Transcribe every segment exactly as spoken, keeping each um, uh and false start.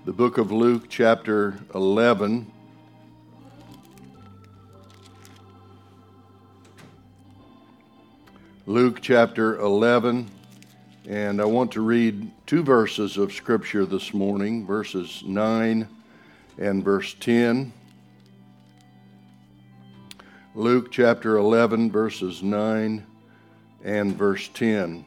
the book of Luke, chapter eleven. Luke, chapter eleven, and I want to read two verses of Scripture this morning, verses nine and verse ten. Luke, chapter eleven, verses nine and verse ten.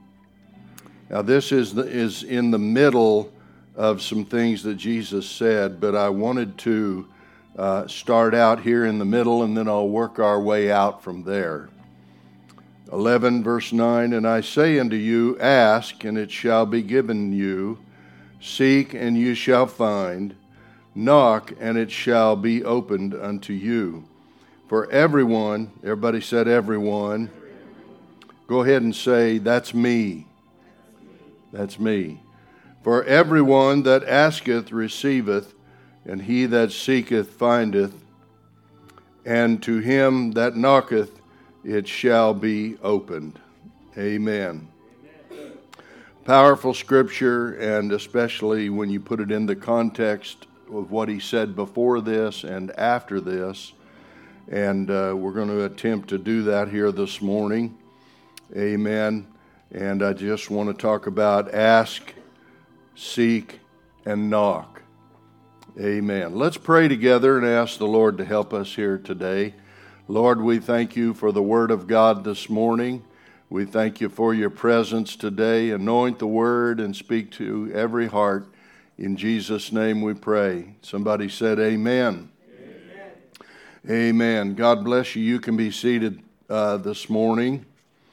Now, this is the, is in the middle of some things that Jesus said, but I wanted to uh, start out here in the middle, and then I'll work our way out from there. eleven, verse nine, and I say unto you, ask, and it shall be given you. Seek, and you shall find. Knock, and it shall be opened unto you. For everyone, everybody said everyone. Go ahead and say, that's me. That's me. For everyone that asketh receiveth, and he that seeketh findeth, and to him that knocketh it shall be opened. Amen. Amen. Powerful scripture, and especially when you put it in the context of what he said before this and after this. And uh, we're going to attempt to do that here this morning. Amen. And I just want to talk about ask, seek, and knock. Amen. Let's pray together and ask the Lord to help us here today. Lord, we thank you for the Word of God this morning. We thank you for your presence today. Anoint the Word and speak to every heart. In Jesus' name we pray. Somebody said amen. Amen. Amen. God bless you. You can be seated uh, this morning.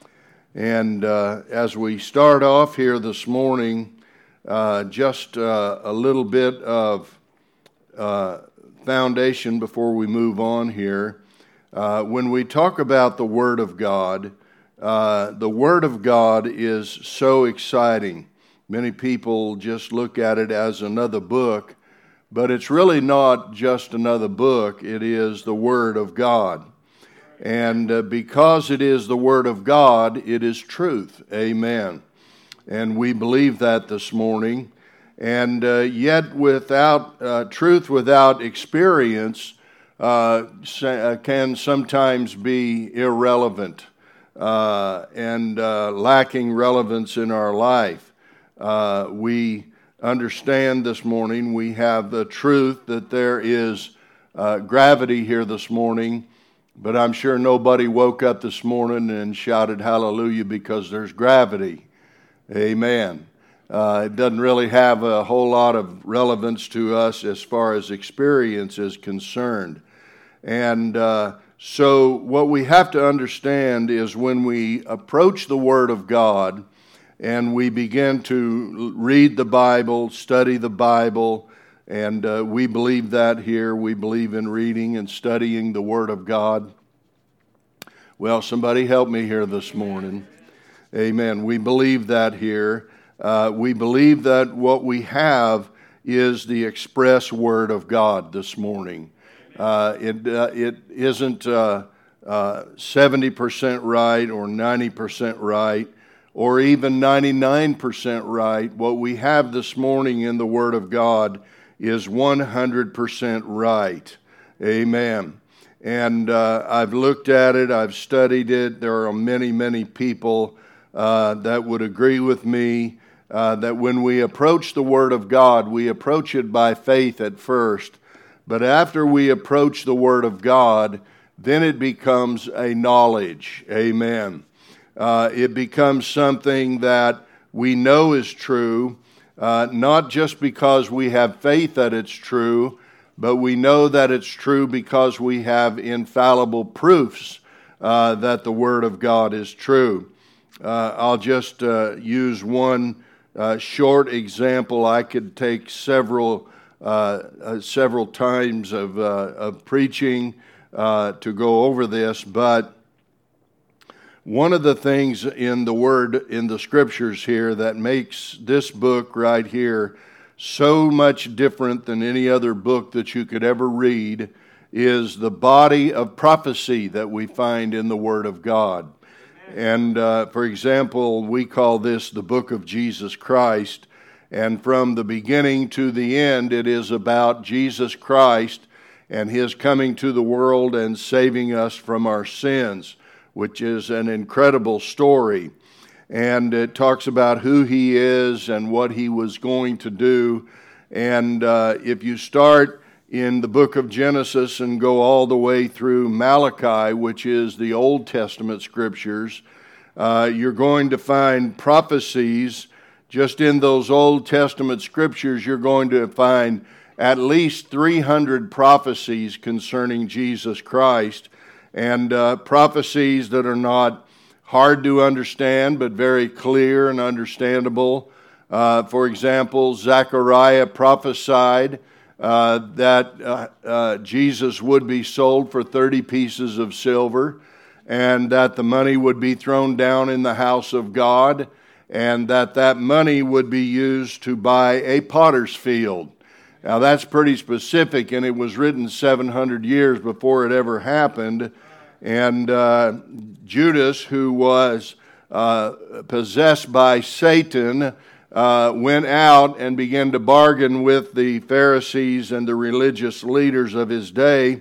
And uh, as we start off here this morning, uh, just uh, a little bit of uh, foundation before we move on here. Uh, when we talk about the Word of God, uh, the Word of God is so exciting. Many people just look at it as another book, but it's really not just another book. It is the Word of God. And uh, because it is the Word of God, it is truth. Amen. And we believe that this morning. And uh, yet without uh, truth without experience uh, can sometimes be irrelevant uh, and uh, lacking relevance in our life. Uh, we understand this morning, we have the truth that there is uh, gravity here this morning, but I'm sure nobody woke up this morning and shouted hallelujah because there's gravity. Amen. Uh, it doesn't really have a whole lot of relevance to us as far as experience is concerned. And uh, so what we have to understand is when we approach the Word of God and we begin to read the Bible, study the Bible, and uh, we believe that here. We believe in reading and studying the Word of God. Well, somebody help me here this morning. Amen. We believe that here. Uh, we believe that what we have is the express Word of God this morning. Uh, it uh, it isn't uh, uh, seventy percent right or ninety percent right or even ninety-nine percent right. What we have this morning in the Word of God is one hundred percent right. Amen. And uh, I've looked at it, I've studied it. There are many, many people uh, that would agree with me uh, that when we approach the Word of God, we approach it by faith at first. But after we approach the Word of God, then it becomes a knowledge. Amen. Uh, it becomes something that we know is true, uh, not just because we have faith that it's true, but we know that it's true because we have infallible proofs uh, that the Word of God is true. Uh, I'll just uh, use one uh, short example. I could take several uh, uh, several times of, uh, of preaching uh, to go over this, but one of the things in the Word, in the Scriptures here that makes this book right here so much different than any other book that you could ever read is the body of prophecy that we find in the Word of God. And uh, for example, we call this the book of Jesus Christ. And from the beginning to the end, it is about Jesus Christ and His coming to the world and saving us from our sins, which is an incredible story. And it talks about who He is and what He was going to do. And uh, if you start in the book of Genesis and go all the way through Malachi, which is the Old Testament scriptures, uh, you're going to find prophecies. Just in those Old Testament scriptures, you're going to find at least three hundred prophecies concerning Jesus Christ, and uh, prophecies that are not hard to understand, but very clear and understandable. Uh, for example, Zechariah prophesied uh, that uh, uh, Jesus would be sold for thirty pieces of silver, and that the money would be thrown down in the house of God, and that that money would be used to buy a potter's field. Now that's pretty specific, and it was written seven hundred years before it ever happened. And uh, Judas, who was uh, possessed by Satan, uh, went out and began to bargain with the Pharisees and the religious leaders of his day.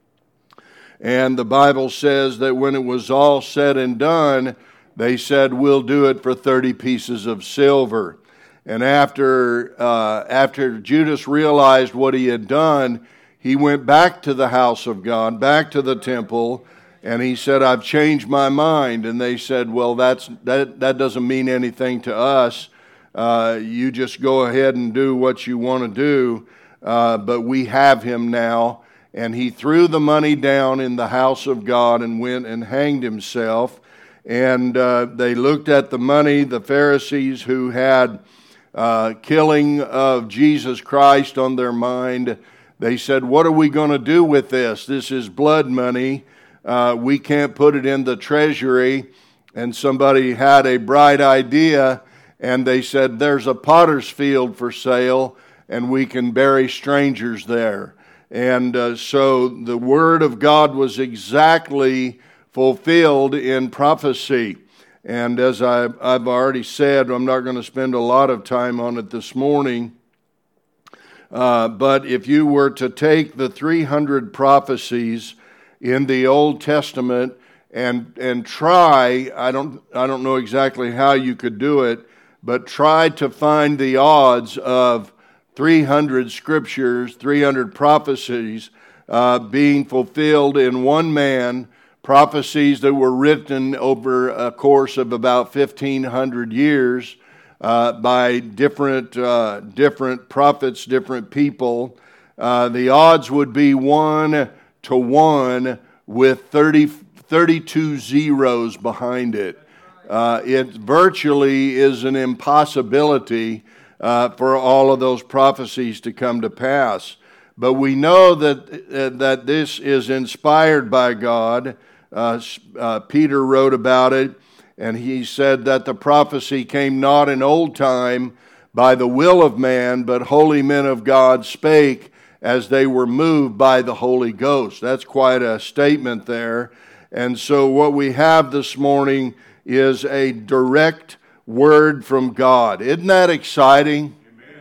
And the Bible says that when it was all said and done, they said, "We'll do it for thirty pieces of silver." And after uh, after Judas realized what he had done, he went back to the house of God, back to the temple, and he said, "I've changed my mind." And they said, "Well, that's that that doesn't mean anything to us. Uh, you just go ahead and do what you want to do, uh, but we have him now." And he threw the money down in the house of God and went and hanged himself. And uh, they looked at the money, the Pharisees who had uh, killing of Jesus Christ on their mind. They said, "What are we going to do with this? This is blood money. Uh, we can't put it in the treasury." And somebody had a bright idea, and they said, "There's a potter's field for sale, and we can bury strangers there." And uh, so the word of God was exactly fulfilled in prophecy. And as I've, I've already said, I'm not going to spend a lot of time on it this morning. Uh, but if you were to take the three hundred prophecies in the Old Testament and and try, I don't I don't know exactly how you could do it, but try to find the odds of three hundred scriptures, three hundred prophecies uh, being fulfilled in one man, prophecies that were written over a course of about fifteen hundred years uh, by different uh, different prophets, different people. Uh, the odds would be one to one with thirty, thirty-two zeros behind it. Uh, it virtually is an impossibility uh, for all of those prophecies to come to pass. But we know that uh, that this is inspired by God. Uh, uh, Peter wrote about it, and he said that the prophecy came not in old time by the will of man, but holy men of God spake as they were moved by the Holy Ghost. That's quite a statement there. And so what we have this morning is a direct word from God. Isn't that exciting?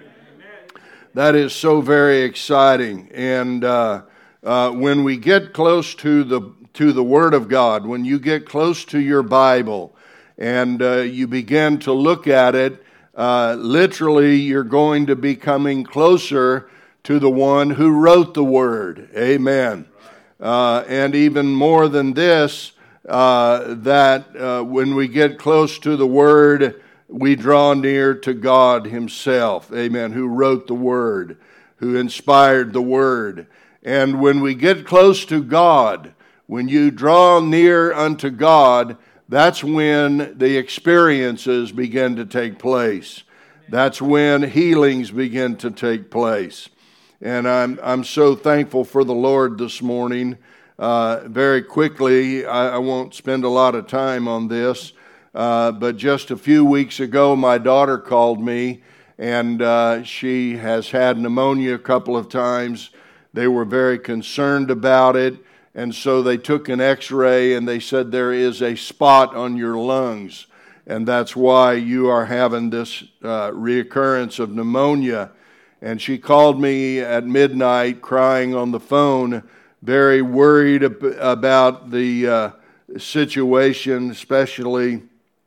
Amen. That is so very exciting. And uh, uh, when we get close to the to the Word of God, when you get close to your Bible and uh, you begin to look at it, uh, literally you're going to be coming closer to the one who wrote the Word. Amen. Uh, and even more than this, uh, that uh, when we get close to the Word, we draw near to God Himself. Amen. Who wrote the Word, who inspired the Word. And when we get close to God, when you draw near unto God, that's when the experiences begin to take place. That's when healings begin to take place. And I'm I'm so thankful for the Lord this morning. Uh, very quickly, I, I won't spend a lot of time on this, uh, but just a few weeks ago, my daughter called me, and uh, she has had pneumonia a couple of times. They were very concerned about it. And so they took an x-ray and they said there is a spot on your lungs. and that's why you are having this uh, reoccurrence of pneumonia. And she called me at midnight crying on the phone, very worried ab- about the uh, situation, especially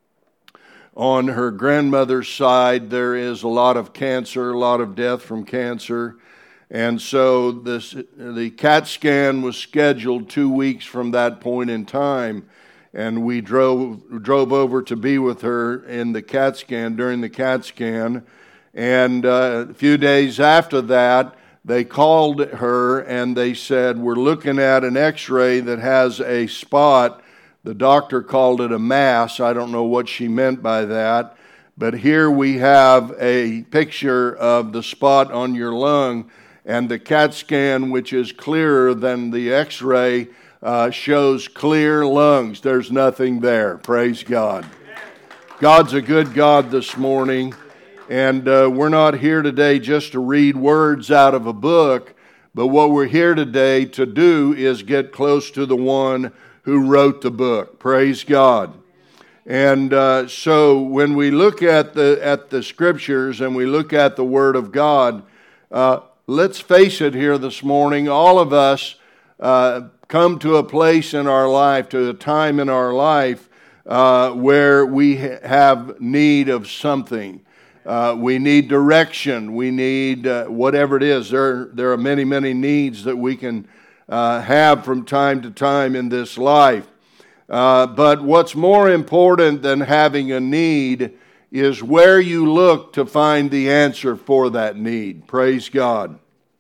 on her grandmother's side. There is a lot of cancer, a lot of death from cancer. And so this, the CAT scan was scheduled two weeks from that point in time. And we drove drove over to be with her in the CAT scan, during the CAT scan. And uh, a few days after that, they called her and they said, we're looking at an x-ray that has a spot. The doctor called it a mass. I don't know what she meant by that. But here we have a picture of the spot on your lung, and the CAT scan, which is clearer than the x-ray, uh, shows clear lungs. There's nothing there. Praise God. God's a good God this morning. And uh, we're not here today just to read words out of a book, but what we're here today to do is get close to the one who wrote the book. Praise God. And uh, so when we look at the at the scriptures and we look at the Word of God, uh, let's face it here this morning, all of us uh, come to a place in our life, to a time in our life uh, where we ha- have need of something. Uh, we need direction. We need uh, whatever it is. There, there are many, many needs that we can uh, have from time to time in this life. Uh, but what's more important than having a need is where you look to find the answer for that need. Praise God.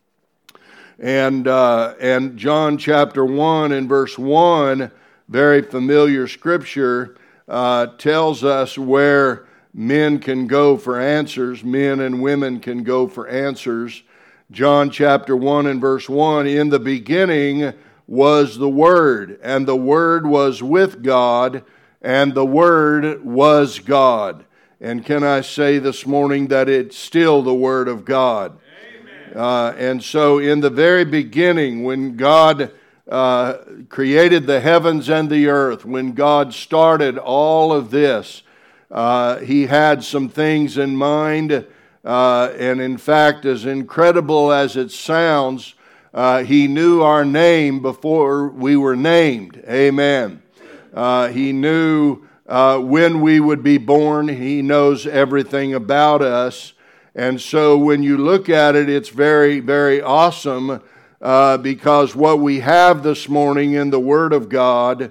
And uh, and John chapter one and verse one, very familiar scripture, uh, tells us where men can go for answers. Men and women can go for answers. John chapter one and verse one, in the beginning was the Word, and the Word was with God, and the Word was God. And can I say this morning that it's still the Word of God? Amen. Uh, and so in the very beginning, when God uh, created the heavens and the earth, when God started all of this, Uh, he had some things in mind, uh, and in fact, as incredible as it sounds, uh, he knew our name before we were named. Amen. Uh, he knew uh, when we would be born. He knows everything about us. And so when you look at it, it's very, very awesome uh, because what we have this morning in the Word of God,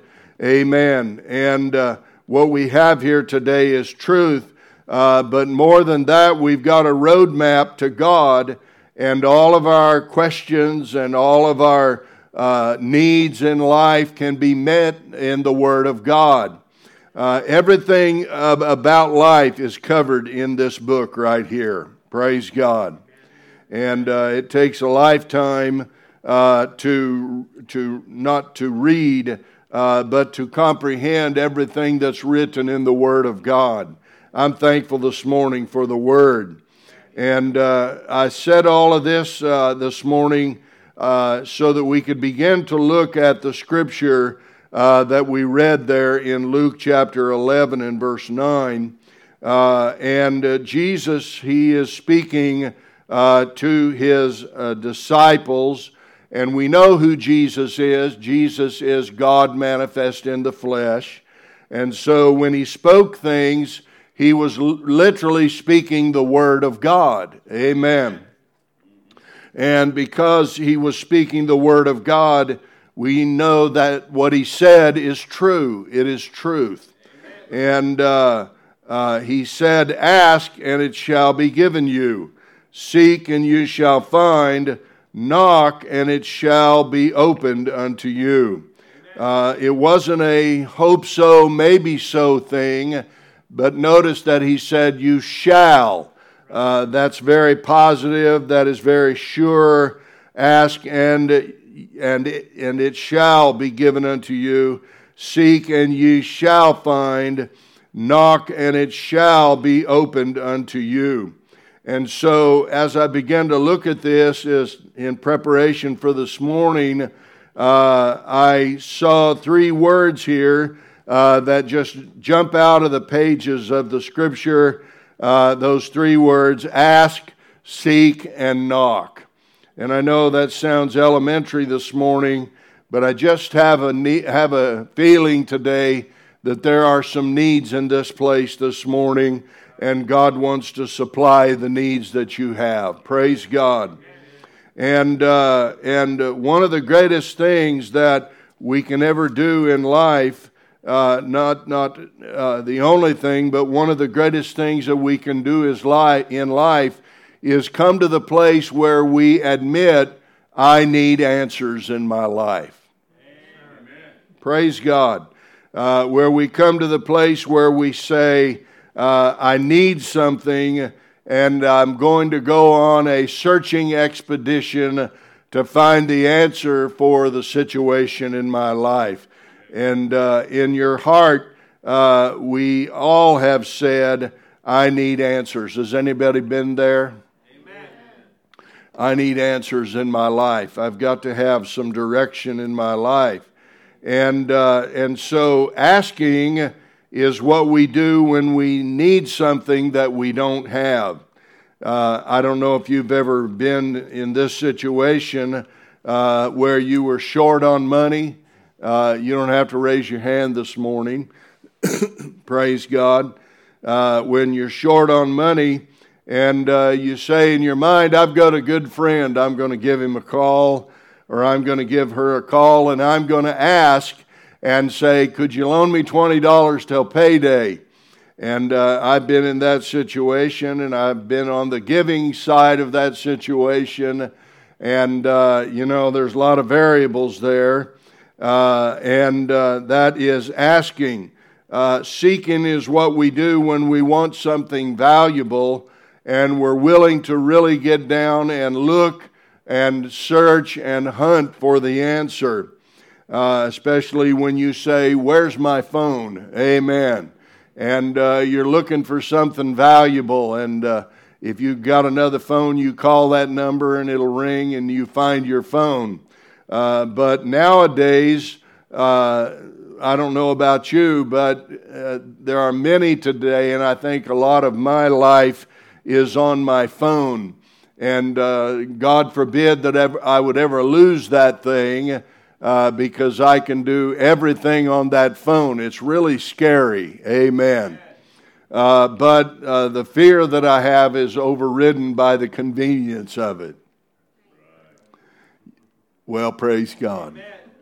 amen, and uh, what we have here today is truth, uh, but more than that, we've got a roadmap to God, and all of our questions and all of our uh, needs in life can be met in the Word of God. Uh, everything uh, about life is covered in this book right here. Praise God. And uh, it takes a lifetime uh, to to not to read, Uh, but to comprehend everything that's written in the Word of God. I'm thankful this morning for the Word. And uh, I said all of this uh, this morning uh, so that we could begin to look at the Scripture uh, that we read there in Luke chapter eleven and verse nine. Uh, and uh, Jesus, He is speaking uh, to His uh, disciples. And we know who Jesus is. Jesus is God manifest in the flesh. And so when He spoke things, He was literally speaking the Word of God. Amen. And because He was speaking the Word of God, we know that what He said is true. It is truth. And uh, uh, He said, ask and it shall be given you. Seek and you shall find. Knock, and it shall be opened unto you. Uh, it wasn't a hope so, maybe so thing, but notice that He said, you shall. Uh, that's very positive. That is very sure. Ask, and, and, and it shall be given unto you. Seek, and ye shall find. Knock, and it shall be opened unto you. And so as I began to look at this is in preparation for this morning, uh, I saw three words here uh, that just jump out of the pages of the Scripture, uh, those three words, ask, seek, and knock. And I know that sounds elementary this morning, but I just have a ne- have a feeling today that there are some needs in this place this morning, and God wants to supply the needs that you have. Praise God. And uh, and one of the greatest things that we can ever do in life, uh, not not uh, the only thing, but one of the greatest things that we can do is li- in life is come to the place where we admit, I need answers in my life. Amen. Praise God. Uh, where we come to the place where we say, uh, I need something, and I'm going to go on a searching expedition to find the answer for the situation in my life. And uh, in your heart, uh, we all have said, I need answers. Has anybody been there? Amen. I need answers in my life. I've got to have some direction in my life. And uh, and so asking is what we do when we need something that we don't have. Uh, I don't know if you've ever been in this situation uh, where you were short on money. Uh, you don't have to raise your hand this morning. Praise God. Uh, when you're short on money and uh, you say in your mind, I've got a good friend, I'm going to give him a call, or I'm going to give her a call, and I'm going to ask and say, could you loan me twenty dollars till payday? And uh, I've been in that situation, and I've been on the giving side of that situation, and, uh, you know, there's a lot of variables there, uh, and uh, that is asking. Uh, seeking is what we do when we want something valuable, and we're willing to really get down and look and search and hunt for the answer, uh, especially when you say, where's my phone? Amen. And uh, you're looking for something valuable, and uh, if you've got another phone, you call that number and it'll ring and you find your phone. Uh, but nowadays, uh, I don't know about you, but uh, there are many today, and I think a lot of my life is on my phone. And uh, God forbid that ever, I would ever lose that thing uh, because I can do everything on that phone. It's really scary. Amen. Uh, but uh, the fear that I have is overridden by the convenience of it. Well, praise God.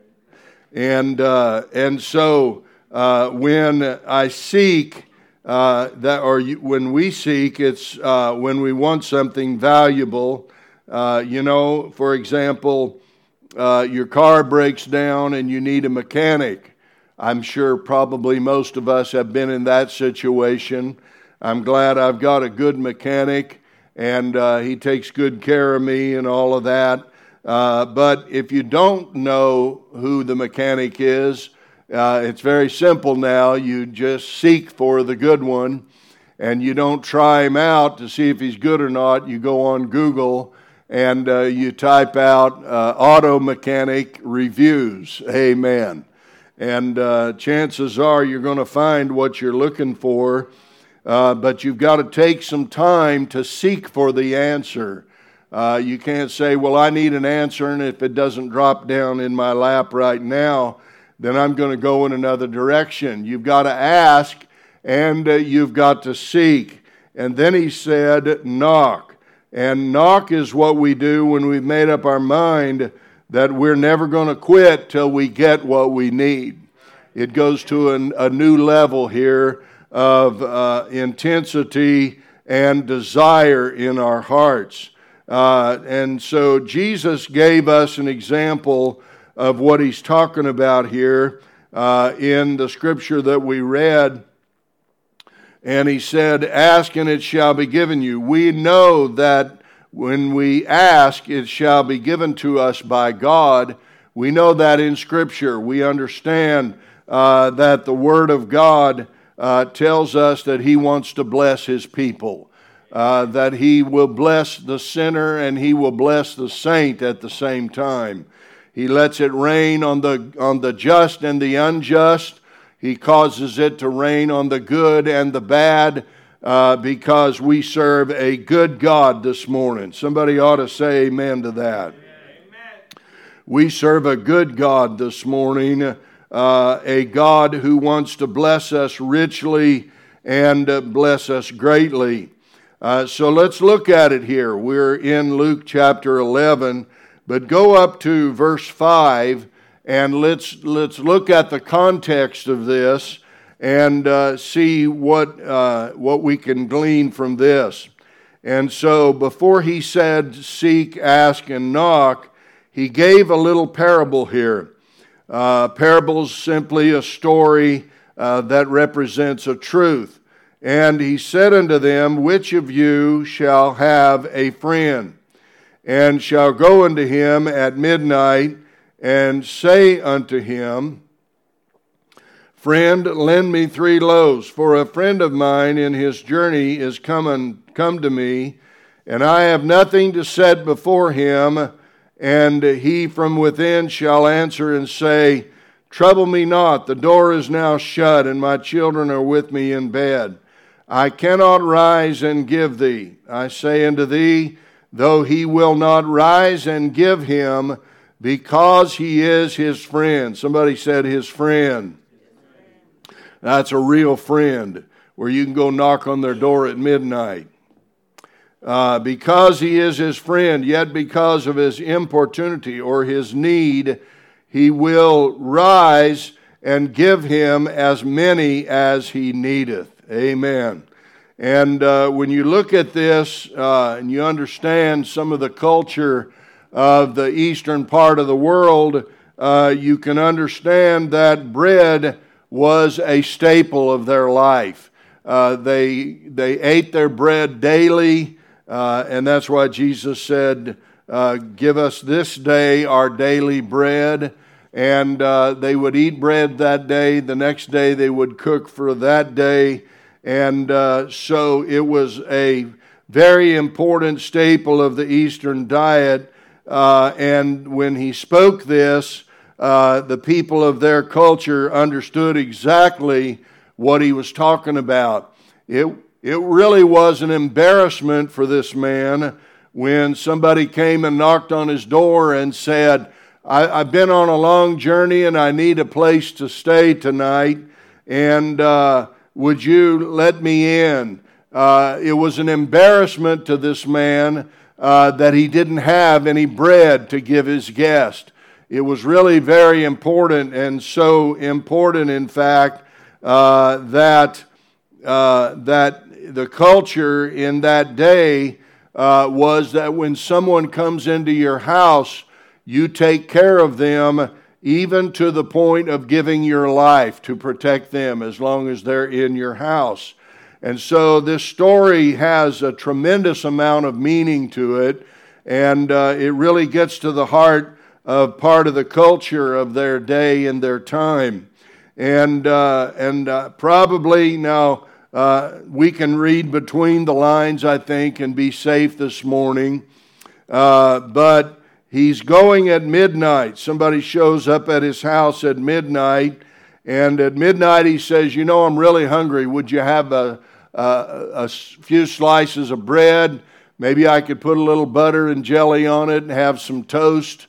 And uh, and so uh, when I seek uh, that, or you, when we seek, it's uh, when we want something valuable. Uh, you know, for example, uh, your car breaks down and you need a mechanic. I'm sure probably most of us have been in that situation. I'm glad I've got a good mechanic, and uh, he takes good care of me and all of that. Uh, but if you don't know who the mechanic is, uh, it's very simple now. You just seek for the good one, and you don't try him out to see if he's good or not. You go on Google and uh, you type out uh, auto mechanic reviews. Amen. And uh, chances are you're going to find what you're looking for, uh, but you've got to take some time to seek for the answer. Uh, you can't say, well, I need an answer, and if it doesn't drop down in my lap right now, then I'm going to go in another direction. You've got to ask, and uh, you've got to seek. And then he said, knock. And knock is what we do when we've made up our mind that we're never going to quit till we get what we need. It goes to an, a new level here of uh, intensity and desire in our hearts. Uh, and so Jesus gave us an example of what he's talking about here uh, in the scripture that we read. And he said, ask and it shall be given you. We know that when we ask, it shall be given to us by God. We know that in scripture. We understand uh, that the word of God uh, tells us that he wants to bless his people. Uh, that he will bless the sinner and he will bless the saint at the same time. He lets it rain on the on the just and the unjust. He causes it to rain on the good and the bad uh, because we serve a good God this morning. Somebody ought to say amen to that. Amen. We serve a good God this morning, uh, a God who wants to bless us richly and uh, bless us greatly. Uh, so let's look at it here. We're in Luke chapter eleven, but go up to verse five. And let's let's look at the context of this and uh, see what uh, what we can glean from this. And so before he said, seek, ask, and knock, he gave a little parable here. Uh, parable's simply a story uh, that represents a truth. And he said unto them, which of you shall have a friend, and shall go unto him at midnight, and say unto him, friend, lend me three loaves, for a friend of mine in his journey is come, and, come to me, and I have nothing to set before him. And he from within shall answer and say, trouble me not, the door is now shut, and my children are with me in bed. I cannot rise and give thee. I say unto thee, though he will not rise and give him, because he is his friend. Somebody said his friend. That's a real friend, where you can go knock on their door at midnight. Uh, because he is his friend, yet because of his importunity or his need, he will rise and give him as many as he needeth. Amen. And uh, when you look at this uh, and you understand some of the culture of the eastern part of the world, uh, you can understand that bread was a staple of their life. Uh, they they ate their bread daily, uh, and that's why Jesus said, uh, give us this day our daily bread. And uh, they would eat bread that day. The next day they would cook for that day. And uh, so it was a very important staple of the Eastern diet. Uh, and when he spoke this, uh, the people of their culture understood exactly what he was talking about. It, it really was an embarrassment for this man when somebody came and knocked on his door and said, I, I've been on a long journey and I need a place to stay tonight, and uh, would you let me in? Uh, it was an embarrassment to this man Uh, that he didn't have any bread to give his guest. It was really very important, and so important, in fact, uh, that uh, that the culture in that day uh, was that when someone comes into your house, you take care of them, even to the point of giving your life to protect them as long as they're in your house. And so this story has a tremendous amount of meaning to it, and uh, it really gets to the heart of part of the culture of their day and their time. And uh, and uh, probably now uh, we can read between the lines, I think, and be safe this morning. Uh, but he's going at midnight. Somebody shows up at his house at midnight, and at midnight he says, you know, I'm really hungry. Would you have a Uh, a few slices of bread? Maybe I could put a little butter and jelly on it and have some toast.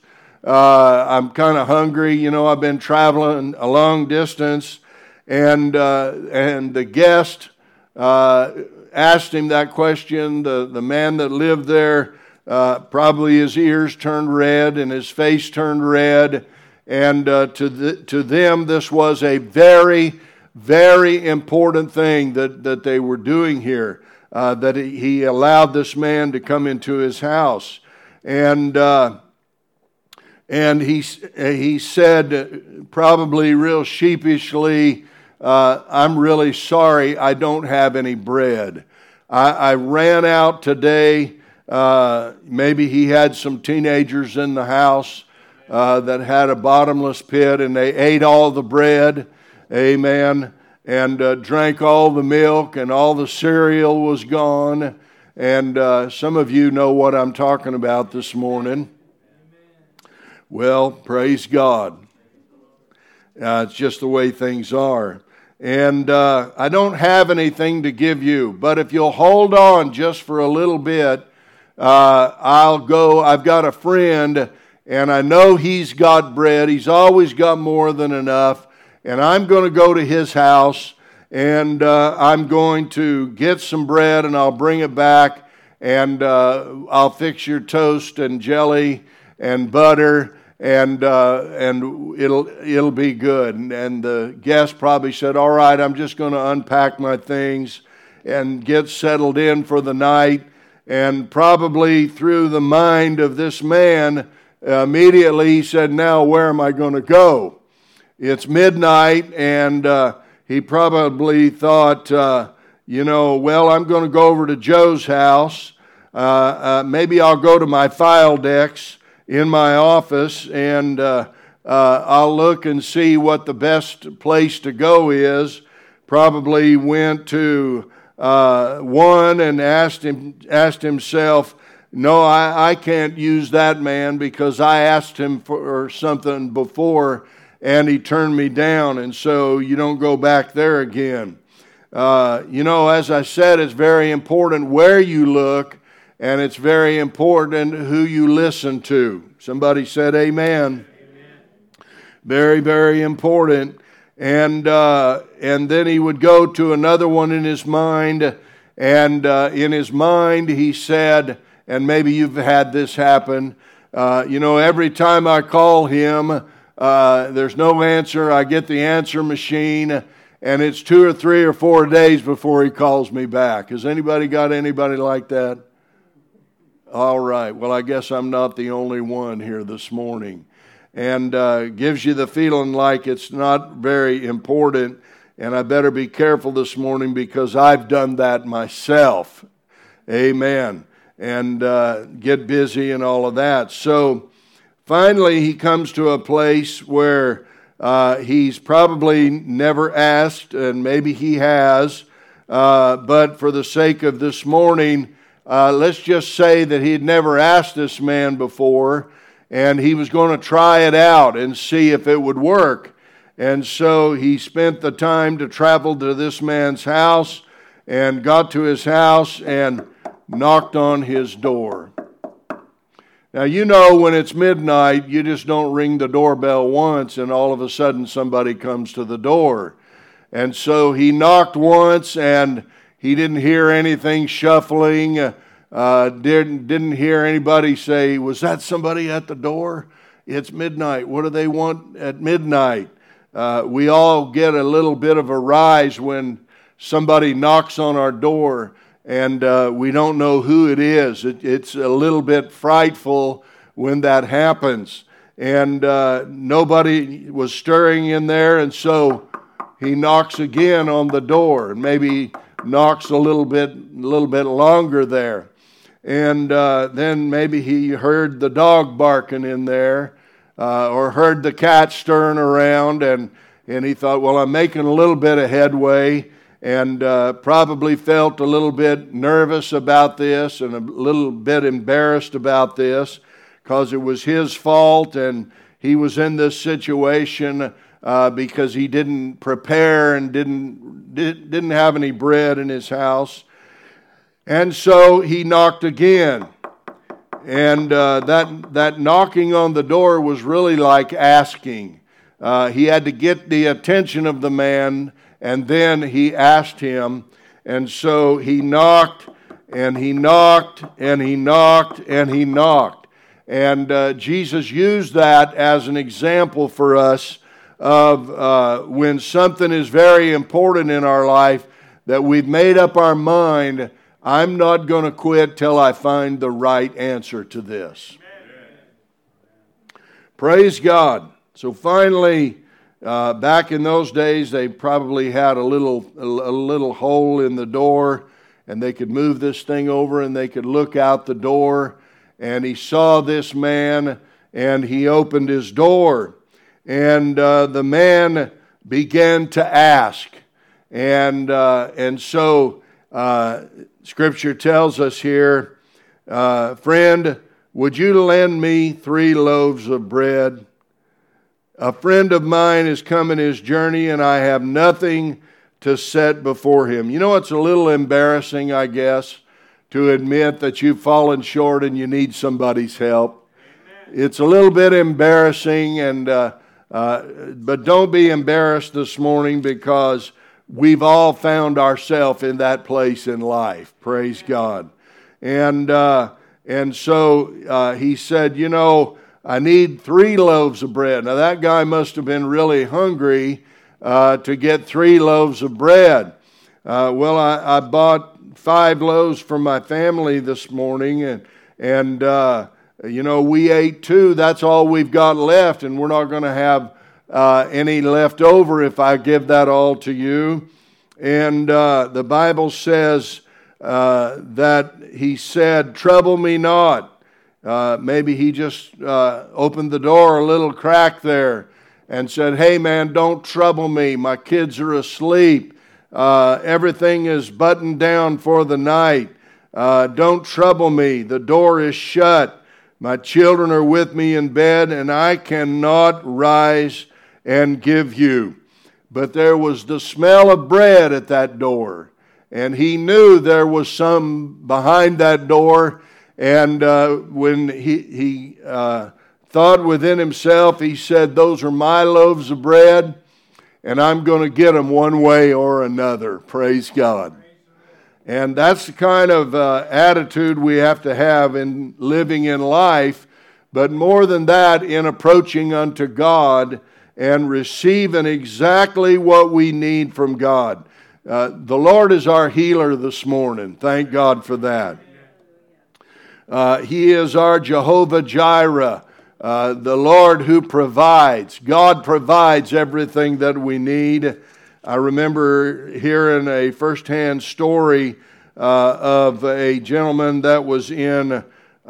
Uh, I'm kind of hungry. You know, I've been traveling a long distance. And uh, and the guest uh, asked him that question. The, the man that lived there, uh, probably his ears turned red and his face turned red. And uh, to the, to them, this was a very Very important thing that, that they were doing here, uh, that he allowed this man to come into his house. And uh, and he, he said, probably real sheepishly, uh, I'm really sorry, I don't have any bread. I, I ran out today. Uh, maybe he had some teenagers in the house uh, that had a bottomless pit, and they ate all the bread. Amen. And uh, drank all the milk, and all the cereal was gone. And uh, some of you know what I'm talking about this morning. Well, praise God. Uh, it's just the way things are. And uh, I don't have anything to give you, but if you'll hold on just for a little bit, uh, I'll go. I've got a friend, and I know he's got bread. He's always got more than enough, and I'm going to go to his house, and uh, I'm going to get some bread, and I'll bring it back, and uh, I'll fix your toast and jelly and butter, and uh, and it'll it'll be good. And, and the guest probably said, all right, I'm just going to unpack my things and get settled in for the night. And probably through the mind of this man, uh, immediately he said, now where am I going to go? It's midnight, and uh, he probably thought, uh, you know, well, I'm going to go over to Joe's house. Uh, uh, maybe I'll go to my file decks in my office, and uh, uh, I'll look and see what the best place to go is. Probably went to uh, one and asked him, asked himself, no, I, I can't use that man because I asked him for something before and he turned me down, and so you don't go back there again. Uh, you know, as I said, it's very important where you look, and it's very important who you listen to. Somebody said amen. Amen. Very, very important. And uh, and then he would go to another one in his mind, and uh, in his mind he said, and maybe you've had this happen, uh, you know, every time I call him, uh, there's no answer. I get the answer machine, and it's two or three or four days before he calls me back. Has anybody got anybody like that? All right. Well, I guess I'm not the only one here this morning. And uh, gives you the feeling like it's not very important, and I better be careful this morning because I've done that myself. Amen. And uh, get busy and all of that. So finally he comes to a place where uh, he's probably never asked, and maybe he has, uh, but for the sake of this morning, uh, let's just say that he had never asked this man before, and he was going to try it out and see if it would work. And so he spent the time to travel to this man's house and got to his house and knocked on his door. Now, you know, when it's midnight, you just don't ring the doorbell once and all of a sudden somebody comes to the door. And so he knocked once and he didn't hear anything shuffling, uh, didn't, didn't hear anybody say, was that somebody at the door? It's midnight. What do they want at midnight? Uh, we all get a little bit of a rise when somebody knocks on our door and uh, we don't know who it is. It, it's a little bit frightful when that happens. And uh, nobody was stirring in there, and so he knocks again on the door, and maybe knocks a little bit, a little bit longer there. And uh, then maybe he heard the dog barking in there, uh, or heard the cat stirring around, and, and he thought, well, I'm making a little bit of headway, and uh, probably felt a little bit nervous about this and a little bit embarrassed about this because it was his fault and he was in this situation uh, because he didn't prepare and didn't, didn't have any bread in his house. And so he knocked again. And uh, that, that knocking on the door was really like asking. Uh, he had to get the attention of the man, and then he asked him, and so he knocked, and he knocked, and he knocked, and he knocked. And uh, Jesus used that as an example for us of uh, when something is very important in our life that we've made up our mind, I'm not going to quit till I find the right answer to this. Amen. Praise God. So finally, Uh, back in those days, they probably had a little a little hole in the door, and they could move this thing over, and they could look out the door. And he saw this man, and he opened his door, and uh, the man began to ask, and uh, and so uh, Scripture tells us here, uh, friend, would you lend me three loaves of bread? A friend of mine has come in his journey, and I have nothing to set before him. You know, it's a little embarrassing, I guess, to admit that you've fallen short and you need somebody's help. Amen. It's a little bit embarrassing, and uh, uh, but don't be embarrassed this morning, because we've all found ourselves in that place in life. Praise Amen. God. And uh, and so uh, he said, you know, I need three loaves of bread. Now that guy must have been really hungry uh, to get three loaves of bread. Uh, well, I, I bought five loaves for my family this morning, and and uh, you know, we ate two. That's all we've got left, and we're not going to have uh, any left over if I give that all to you. And uh, the Bible says uh, that he said, "Trouble me not." Uh, maybe he just uh, opened the door a little crack there and said, "Hey man, don't trouble me. My kids are asleep. Uh, everything is buttoned down for the night. Uh, don't trouble me. The door is shut. My children are with me in bed, and I cannot rise and give you." But there was the smell of bread at that door, and he knew there was some behind that door. And uh, when he, he uh, thought within himself, he said, "Those are my loaves of bread, and I'm going to get them one way or another." Praise God. And that's the kind of uh, attitude we have to have in living in life, but more than that, in approaching unto God and receiving exactly what we need from God. Uh, the Lord is our healer this morning. Thank God for that. Uh, he is our Jehovah Jireh, uh, the Lord who provides. God provides everything that we need. I remember hearing a firsthand story uh, of a gentleman that was in, uh,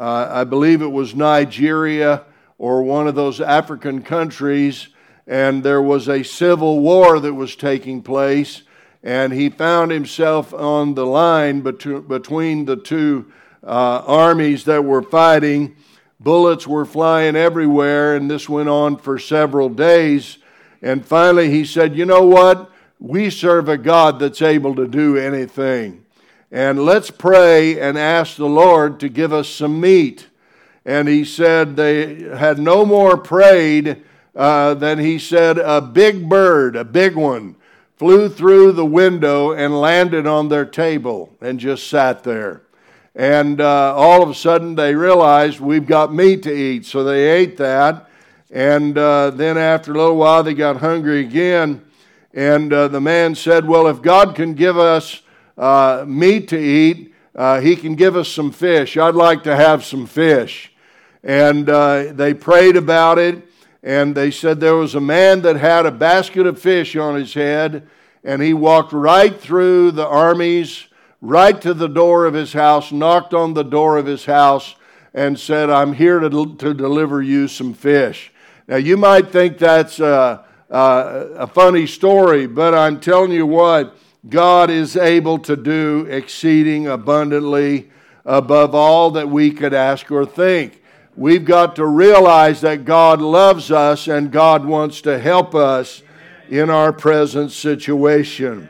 I believe it was Nigeria or one of those African countries, and there was a civil war that was taking place, and he found himself on the line bet- between the two Uh, armies that were fighting. Bullets were flying everywhere, and this went on for several days. And finally he said, "You know what? We serve a God that's able to do anything. And let's pray and ask the Lord to give us some meat." And he said they had no more prayed uh, than he said a big bird, a big one, flew through the window and landed on their table and just sat there. And uh, all of a sudden they realized, we've got meat to eat. So they ate that. And uh, then after a little while they got hungry again. And uh, the man said, "Well, if God can give us uh, meat to eat, uh, he can give us some fish. I'd like to have some fish." And uh, they prayed about it. And they said there was a man that had a basket of fish on his head. And he walked right through the armies, right to the door of his house, knocked on the door of his house, and said, "I'm here to, to deliver you some fish." Now, you might think that's a, a, a funny story, but I'm telling you what, God is able to do exceeding abundantly above all that we could ask or think. We've got to realize that God loves us and God wants to help us in our present situation.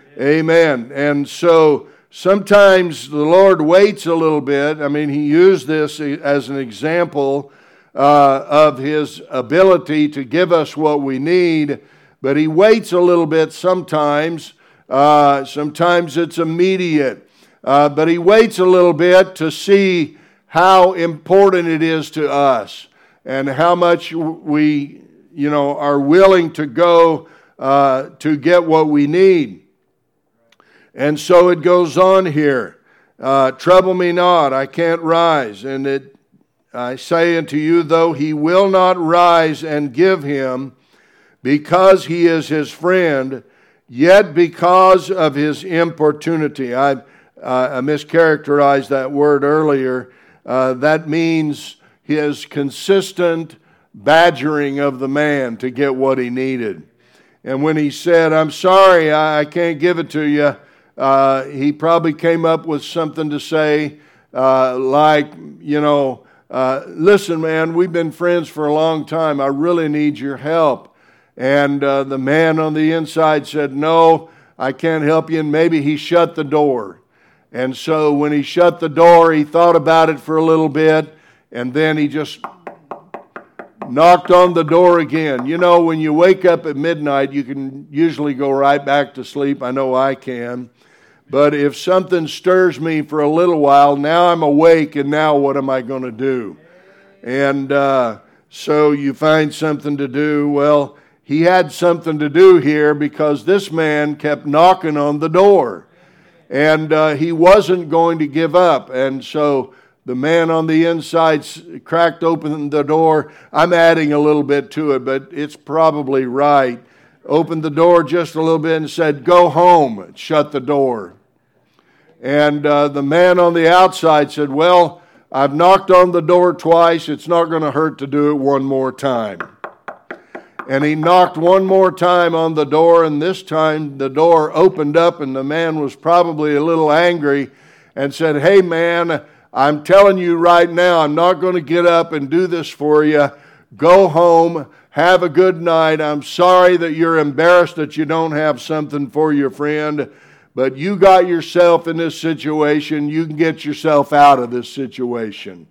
Amen. And so sometimes the Lord waits a little bit. I mean, he used this as an example uh, of his ability to give us what we need, but he waits a little bit sometimes. Uh, sometimes it's immediate, uh, but he waits a little bit to see how important it is to us and how much we, you know, are willing to go uh, to get what we need. And so it goes on here. Uh, "Trouble me not, I can't rise. And it, I say unto you, though he will not rise and give him, because he is his friend, yet because of his importunity." I, uh, I mischaracterized that word earlier. Uh, that means his consistent badgering of the man to get what he needed. And when he said, "I'm sorry, I, I can't give it to you," Uh, he probably came up with something to say uh, like, you know, uh, listen, man, we've been friends for a long time. I really need your help. And uh, the man on the inside said, no, I can't help you. And maybe he shut the door. And so when he shut the door, he thought about it for a little bit, and then he just knocked on the door again. You know, when you wake up at midnight, you can usually go right back to sleep. I know I can. But if something stirs me for a little while, now I'm awake, and now what am I going to do? And uh, so you find something to do. Well, he had something to do here because this man kept knocking on the door. And uh, he wasn't going to give up. And so the man on the inside cracked open the door. I'm adding a little bit to it, but it's probably right. Opened the door just a little bit and said, go home. Shut the door. And uh, the man on the outside said, well, I've knocked on the door twice. It's not going to hurt to do it one more time. And he knocked one more time on the door, and this time the door opened up, and the man was probably a little angry and said, hey, man, I'm telling you right now, I'm not going to get up and do this for you. Go home. Have a good night. I'm sorry that you're embarrassed that you don't have something for your friend, but you got yourself in this situation. You can get yourself out of this situation.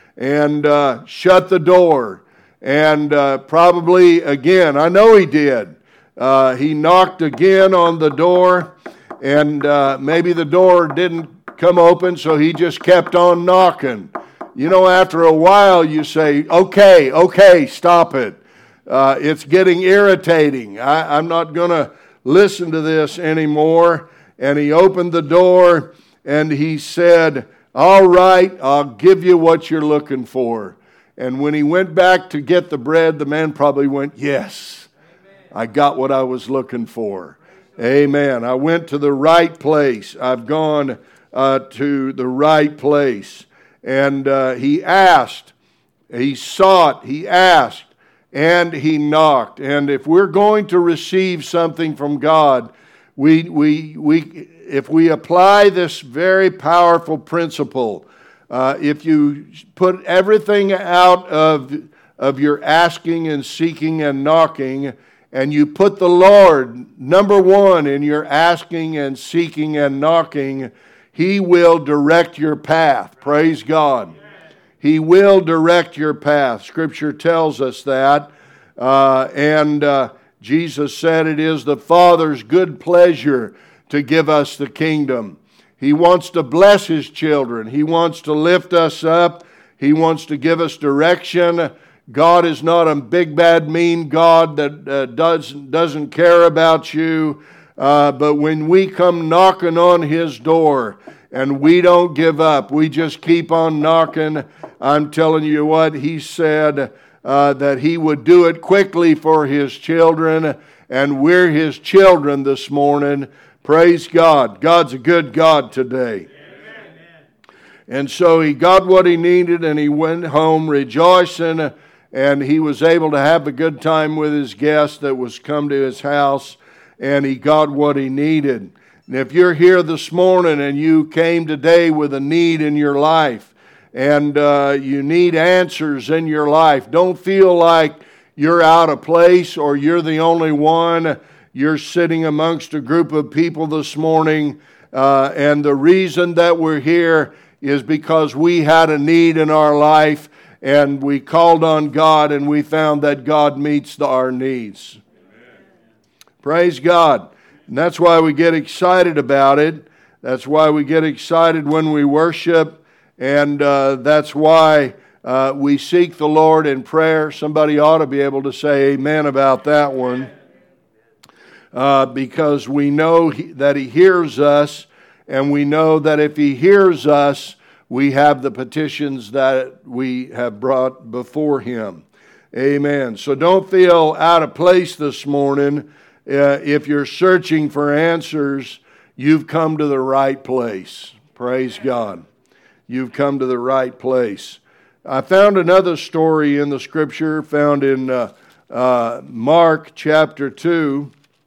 And uh, shut the door. And uh, probably again, I know he did. Uh, he knocked again on the door, and uh, maybe the door didn't come open, so he just kept on knocking. You know, after a while, you say, okay, okay, stop it. Uh, it's getting irritating. I, I'm not going to listen to this anymore. And he opened the door, and he said, all right, I'll give you what you're looking for. And when he went back to get the bread, the man probably went, yes, I got what I was looking for. Amen. I went to the right place. I've gone uh, to the right place. And uh, he asked, he sought, he asked, and he knocked. And if we're going to receive something from God, we we we if we apply this very powerful principle, uh, if you put everything out of of your asking and seeking and knocking, and you put the Lord number one in your asking and seeking and knocking, He will direct your path. Praise God. He will direct your path. Scripture tells us that. Uh, and uh, Jesus said it is the Father's good pleasure to give us the kingdom. He wants to bless His children. He wants to lift us up. He wants to give us direction. God is not a big, bad, mean God that uh, does, doesn't care about you. Uh, but when we come knocking on His door and we don't give up, we just keep on knocking, I'm telling you what, He said uh, that He would do it quickly for His children, and we're His children this morning. Praise God. God's a good God today. Amen. And so He got what He needed, and He went home rejoicing, and He was able to have a good time with His guest that was come to His house, and He got what He needed. And if you're here this morning and you came today with a need in your life, and uh, you need answers in your life, don't feel like you're out of place or you're the only one. You're sitting amongst a group of people this morning, uh, and the reason that we're here is because we had a need in our life, and we called on God, and we found that God meets our needs. Amen. Praise God. And that's why we get excited about it. That's why we get excited when we worship. And uh, that's why uh, we seek the Lord in prayer. Somebody ought to be able to say amen about that one. Uh, because we know he, that He hears us. And we know that if He hears us, we have the petitions that we have brought before Him. Amen. So don't feel out of place this morning. Uh, if you're searching for answers, you've come to the right place. Praise God. You've come to the right place. I found another story in the Scripture found in uh, uh, Mark chapter two.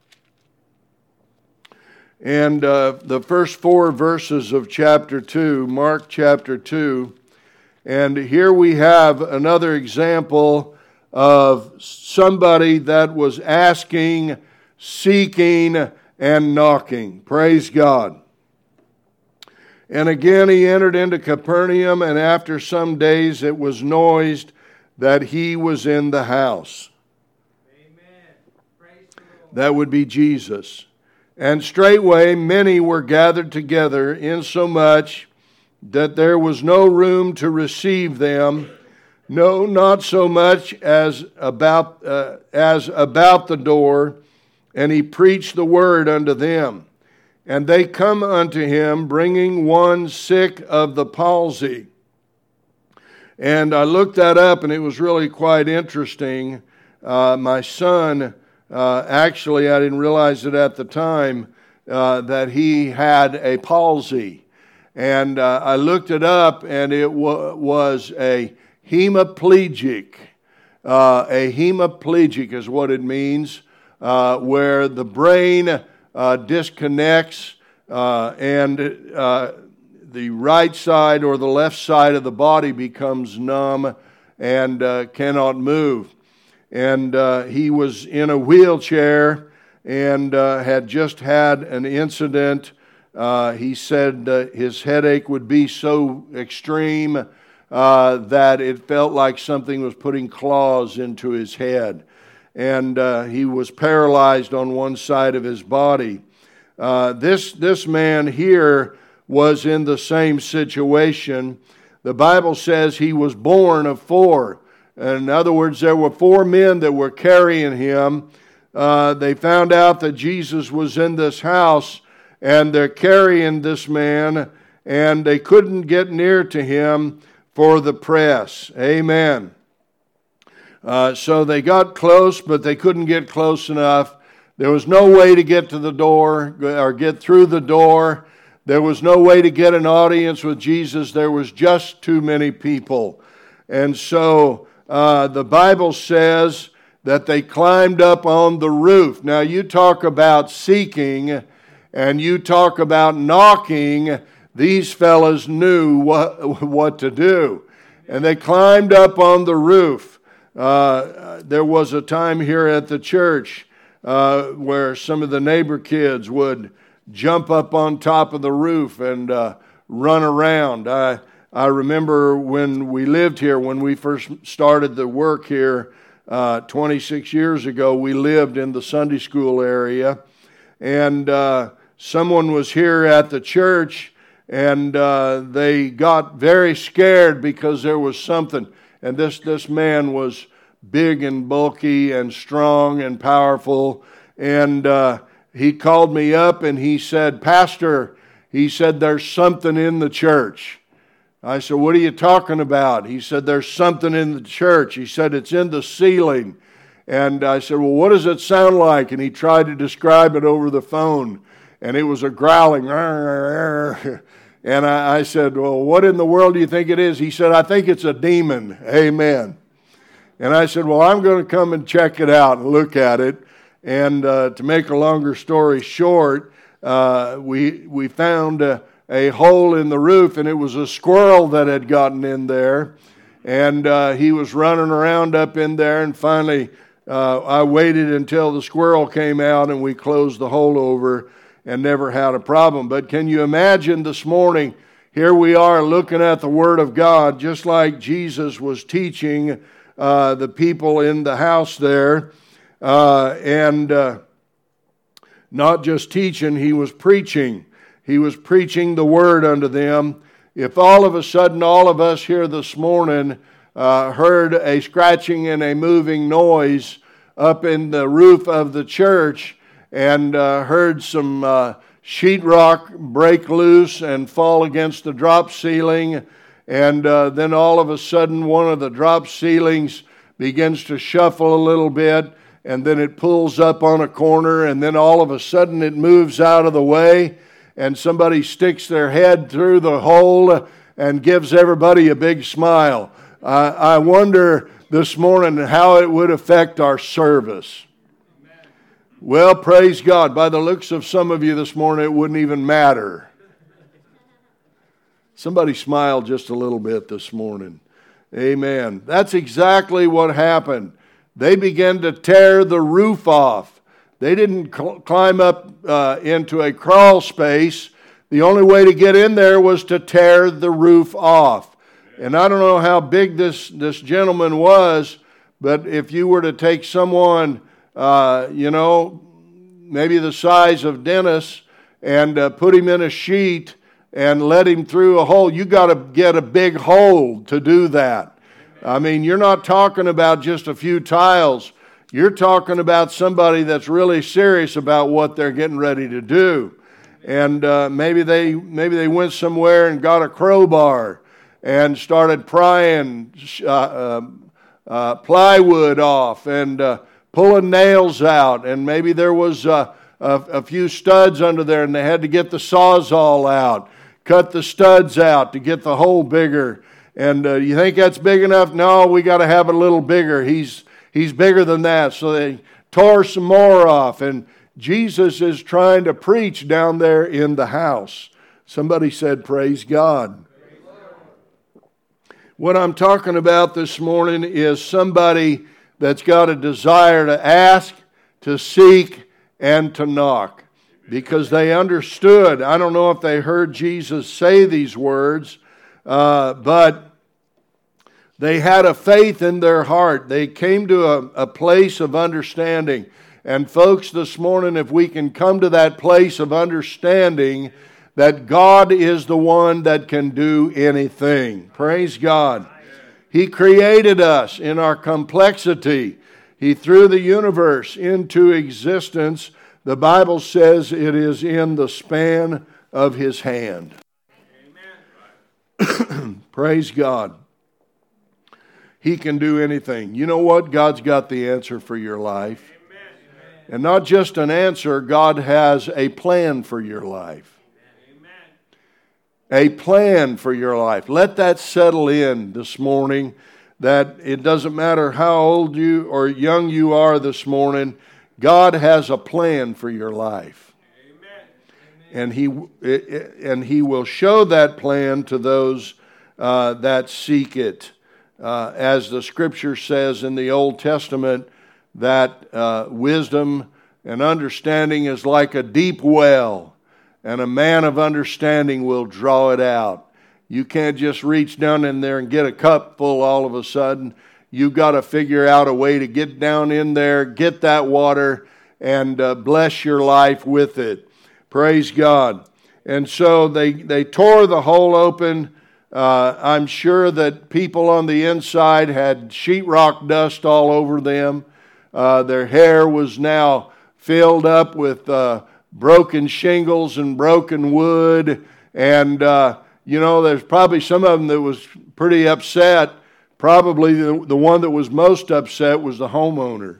And uh, the first four verses of chapter two, Mark chapter two. And here we have another example of somebody that was asking, seeking, and knocking. Praise God. And again he entered into Capernaum, and after some days it was noised that he was in the house. Amen. Praise the Lord. That would be Jesus. And straightway many were gathered together, insomuch that there was no room to receive them, no, not so much as about uh, as about the door. And he preached the word unto them. And they come unto him, bringing one sick of the palsy. And I looked that up, and it was really quite interesting. Uh, my son, uh, actually, I didn't realize it at the time, uh, that he had a palsy. And uh, I looked it up, and it wa- was a hemiplegic. Uh, a hemiplegic is what it means, uh, where the brain uh, disconnects uh, and uh, the right side or the left side of the body becomes numb and uh, cannot move. And uh, he was in a wheelchair and uh, had just had an incident. Uh, he said uh, his headache would be so extreme uh, that it felt like something was putting claws into his head. And uh, he was paralyzed on one side of his body. Uh, this, this man here was in the same situation. The Bible says he was born of four. In other words, there were four men that were carrying him. Uh, they found out that Jesus was in this house, and they're carrying this man, and they couldn't get near to him for the press. Amen. Uh, so they got close, but they couldn't get close enough. There was no way to get to the door or get through the door. There was no way to get an audience with Jesus. There was just too many people. And so uh, the Bible says that they climbed up on the roof. Now you talk about seeking and you talk about knocking. These fellas knew what, what to do. And they climbed up on the roof. Uh, there was a time here at the church uh, where some of the neighbor kids would jump up on top of the roof and uh, run around. I I remember when we lived here, when we first started the work here uh, twenty-six years ago, we lived in the Sunday school area, and uh, someone was here at the church, and uh, they got very scared because there was something. And this, this man was big and bulky and strong and powerful. And uh, he called me up and he said, "Pastor," he said, "there's something in the church." I said, "What are you talking about?" He said, "There's something in the church." He said, "It's in the ceiling." And I said, "Well, what does it sound like?" And he tried to describe it over the phone. And it was a growling. And I, I said, "Well, what in the world do you think it is?" He said, "I think it's a demon." Amen. And I said, "Well, I'm going to come and check it out and look at it." And uh, to make a longer story short, uh, we we found a, a hole in the roof, and it was a squirrel that had gotten in there. And uh, he was running around up in there, and finally uh, I waited until the squirrel came out, and we closed the hole over and never had a problem. But can you imagine this morning, here we are looking at the Word of God, just like Jesus was teaching uh, the people in the house there. Uh, and uh, not just teaching, he was preaching. He was preaching the Word unto them. If all of a sudden, all of us here this morning uh, heard a scratching and a moving noise up in the roof of the church, and uh, heard some uh, sheetrock break loose and fall against the drop ceiling, and uh, then all of a sudden one of the drop ceilings begins to shuffle a little bit, and then it pulls up on a corner, and then all of a sudden it moves out of the way, and somebody sticks their head through the hole and gives everybody a big smile. Uh, I wonder this morning how it would affect our service. Well, praise God. By the looks of some of you this morning, it wouldn't even matter. Somebody smiled just a little bit this morning. Amen. That's exactly what happened. They began to tear the roof off. They didn't cl- climb up uh, into a crawl space. The only way to get in there was to tear the roof off. And I don't know how big this, this gentleman was, but if you were to take someone, uh, you know, maybe the size of Dennis, and uh, put him in a sheet and let him through a hole, you got to get a big hole to do that. I mean, you're not talking about just a few tiles. You're talking about somebody that's really serious about what they're getting ready to do. And uh, maybe they maybe they went somewhere and got a crowbar and started prying uh, uh, uh, plywood off and uh, pulling nails out, and maybe there was uh, a, a few studs under there, and they had to get the Sawzall out, cut the studs out to get the hole bigger. And uh, you think that's big enough? No, we got to have it a little bigger. He's he's bigger than that. So they tore some more off, and Jesus is trying to preach down there in the house. Somebody said, "Praise God." What I'm talking about this morning is somebody that's got a desire to ask, to seek, and to knock. Because they understood, I don't know if they heard Jesus say these words, uh, but they had a faith in their heart. They came to a, a place of understanding. And folks, this morning, if we can come to that place of understanding that God is the one that can do anything. Praise God. He created us in our complexity. He threw the universe into existence. The Bible says it is in the span of His hand. Amen. Praise God. He can do anything. You know what? God's got the answer for your life. Amen. And not just an answer, God has a plan for your life. A plan for your life. Let that settle in this morning, that it doesn't matter how old you or young you are this morning, God has a plan for your life. Amen. And he and he will show that plan to those uh, that seek it. Uh, as the Scripture says in the Old Testament, that uh, wisdom and understanding is like a deep well, and a man of understanding will draw it out. You can't just reach down in there and get a cup full all of a sudden. You've got to figure out a way to get down in there, get that water, and uh, bless your life with it. Praise God. And so they, they tore the hole open. Uh, I'm sure that people on the inside had sheetrock dust all over them. Uh, their hair was now filled up with Uh, broken shingles and broken wood, and uh, you know, there's probably some of them that was pretty upset. Probably the, the one that was most upset was the homeowner,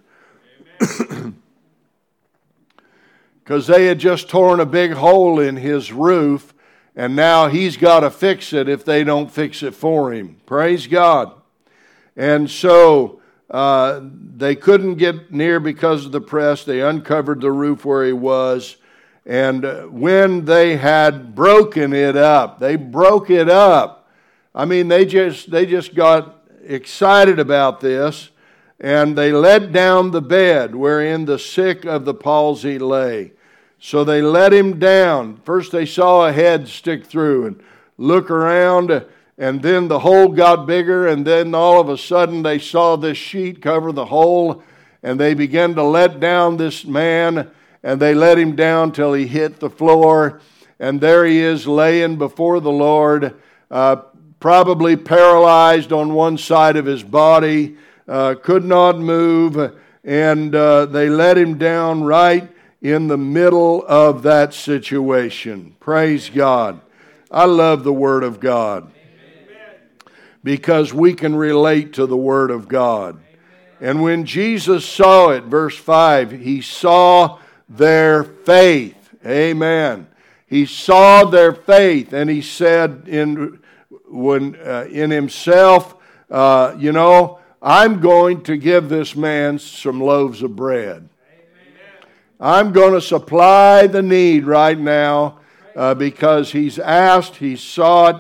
because they had just torn a big hole in his roof, and now he's got to fix it if they don't fix it for him. Praise God. And so uh, they couldn't get near because of the press. They uncovered the roof where he was. And when they had broken it up, they broke it up. I mean, they just they just got excited about this, and they let down the bed wherein the sick of the palsy lay. So they let him down. First they saw a head stick through and look around, and then the hole got bigger, and then all of a sudden they saw this sheet cover the hole, and they began to let down this man. And they let him down till he hit the floor. And there he is laying before the Lord, uh, probably paralyzed on one side of his body, uh, could not move. And uh, they let him down right in the middle of that situation. Praise God. I love the Word of God, because we can relate to the Word of God. And when Jesus saw it, verse five, He saw their faith. Amen. He saw their faith, and he said in when uh, in himself, uh, you know, I'm going to give this man some loaves of bread. Amen. I'm going to supply the need right now uh, because he's asked, he sought,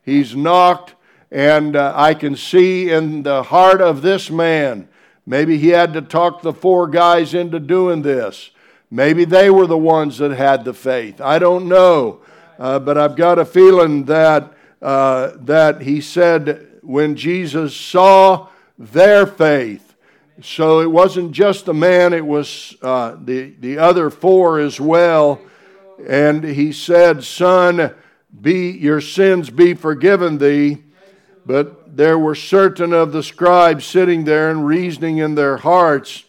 he's knocked, and uh, I can see in the heart of this man, maybe he had to talk the four guys into doing this. Maybe they were the ones that had the faith. I don't know. Uh, but I've got a feeling that uh, that he said when Jesus saw their faith. So it wasn't just the man, it was uh, the, the other four as well. And he said, "Son, be your sins be forgiven thee." But there were certain of the scribes sitting there and reasoning in their hearts,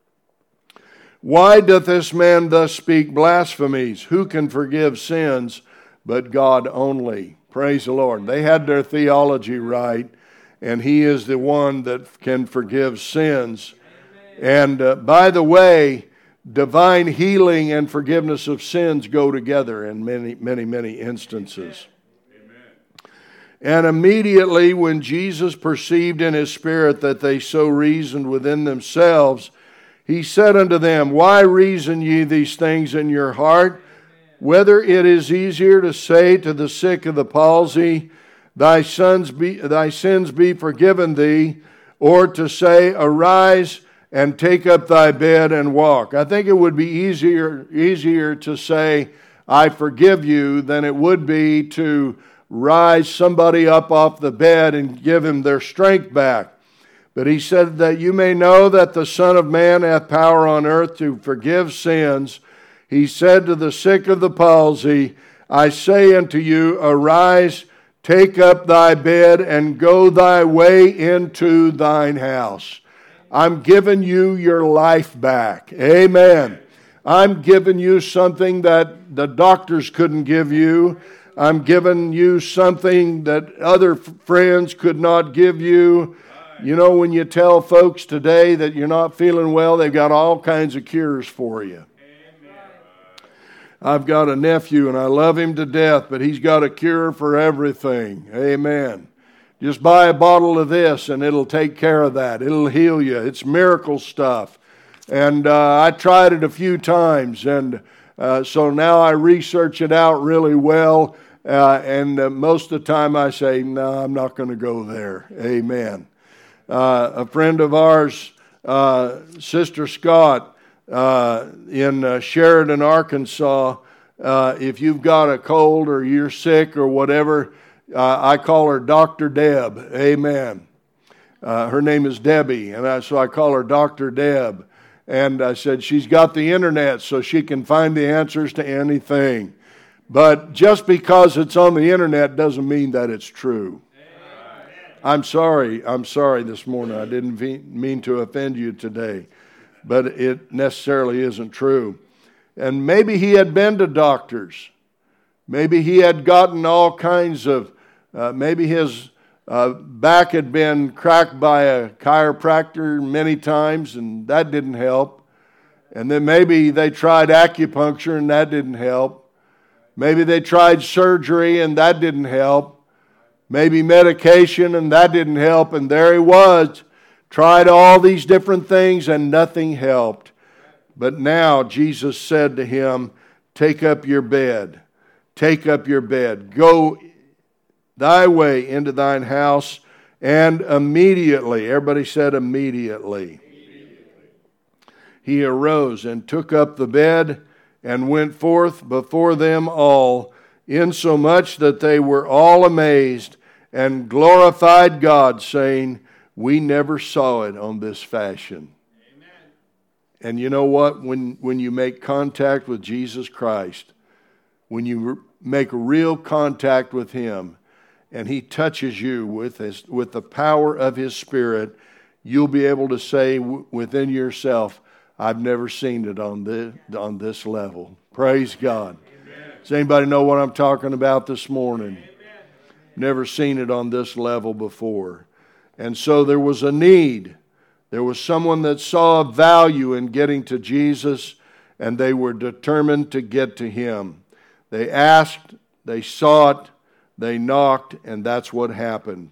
"Why doth this man thus speak blasphemies? Who can forgive sins but God only?" Praise the Lord. They had their theology right, and He is the one that can forgive sins. And uh, by the way, divine healing and forgiveness of sins go together in many, many, many instances. And immediately when Jesus perceived in His spirit that they so reasoned within themselves, He said unto them, "Why reason ye these things in your heart? Whether it is easier to say to the sick of the palsy, Thy sons be, thy sins be forgiven thee, or to say, Arise and take up thy bed and walk." I think it would be easier, easier to say, "I forgive you," than it would be to rise somebody up off the bed and give him their strength back. But He said that you may know that the Son of Man hath power on earth to forgive sins. He said to the sick of the palsy, "I say unto you, arise, take up thy bed, and go thy way into thine house." I'm giving you your life back. Amen. I'm giving you something that the doctors couldn't give you. I'm giving you something that other friends could not give you. You know, when you tell folks today that you're not feeling well, they've got all kinds of cures for you. I've got a nephew, and I love him to death, but he's got a cure for everything. Amen. Just buy a bottle of this, and it'll take care of that. It'll heal you. It's miracle stuff. And uh, I tried it a few times, and uh, so now I research it out really well, uh, and uh, most of the time I say, no, I'm not going to go there. Amen. Uh, a friend of ours, uh, Sister Scott, uh, in uh, Sheridan, Arkansas, uh, if you've got a cold or you're sick or whatever, uh, I call her Doctor Deb. Amen. Uh, her name is Debbie, and I, so I call her Doctor Deb. And I said she's got the internet so she can find the answers to anything. But just because it's on the internet doesn't mean that it's true. I'm sorry, I'm sorry this morning. I didn't mean to offend you today, but it necessarily isn't true. And maybe he had been to doctors. Maybe he had gotten all kinds of, uh, maybe his uh, back had been cracked by a chiropractor many times, and that didn't help. And then maybe they tried acupuncture, and that didn't help. Maybe they tried surgery, and that didn't help. Maybe medication, and that didn't help. And there he was, tried all these different things, and nothing helped. But now Jesus said to him, "Take up your bed. Take up your bed. Go thy way into thine house." And immediately, everybody said immediately, immediately, he arose and took up the bed and went forth before them all, insomuch that they were all amazed and glorified God, saying, "We never saw it on this fashion." Amen. And you know what? When, when you make contact with Jesus Christ, when you re- make real contact with Him, and He touches you with his, with the power of His Spirit, you'll be able to say w- within yourself, "I've never seen it on this, on this level." Praise God. Amen. Does anybody know what I'm talking about this morning? Amen. Never seen it on this level before. And so there was a need. There was someone that saw a value in getting to Jesus, and they were determined to get to Him. They asked, they sought, they knocked, and that's what happened.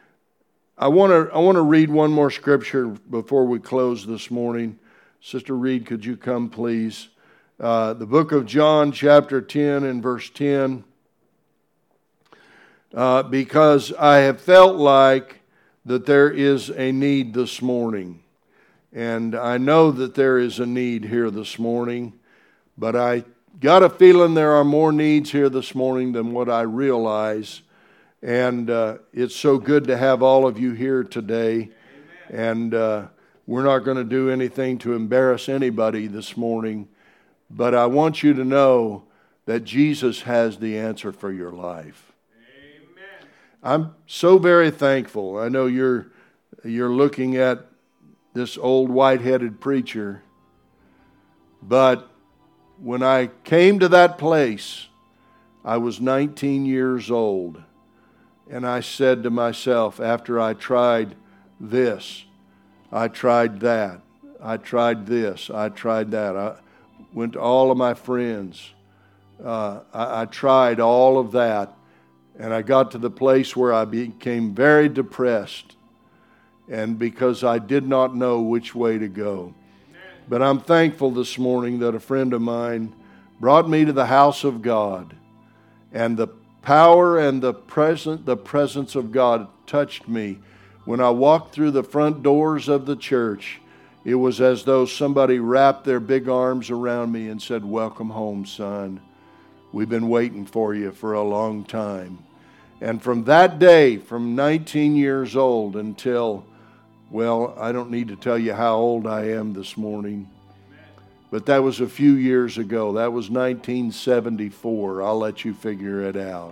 I want to I want to read one more scripture before we close this morning. Sister Reed, could you come, please? Uh, the book of John, chapter ten and verse ten. uh, because I have felt like that there is a need this morning. And I know that there is a need here this morning, but I got a feeling there are more needs here this morning than what I realize. And uh, it's so good to have all of you here today. Amen. And uh, we're not going to do anything to embarrass anybody this morning, but I want you to know that Jesus has the answer for your life. Amen. I'm so very thankful. I know you're you're looking at this old white-headed preacher, but when I came to that place, I was nineteen years old, and I said to myself, after I tried this, I tried that, I tried this, I tried that, I went to all of my friends, uh, I, I tried all of that, and I got to the place where I became very depressed, and because I did not know which way to go. But I'm thankful this morning that a friend of mine brought me to the house of God, and the power and the present, the presence of God touched me. When I walked through the front doors of the church, it was as though somebody wrapped their big arms around me and said, "Welcome home, son. We've been waiting for you for a long time." And from that day, from nineteen years old until, well, I don't need to tell you how old I am this morning, but that was a few years ago. That was nineteen seventy-four. I'll let you figure it out.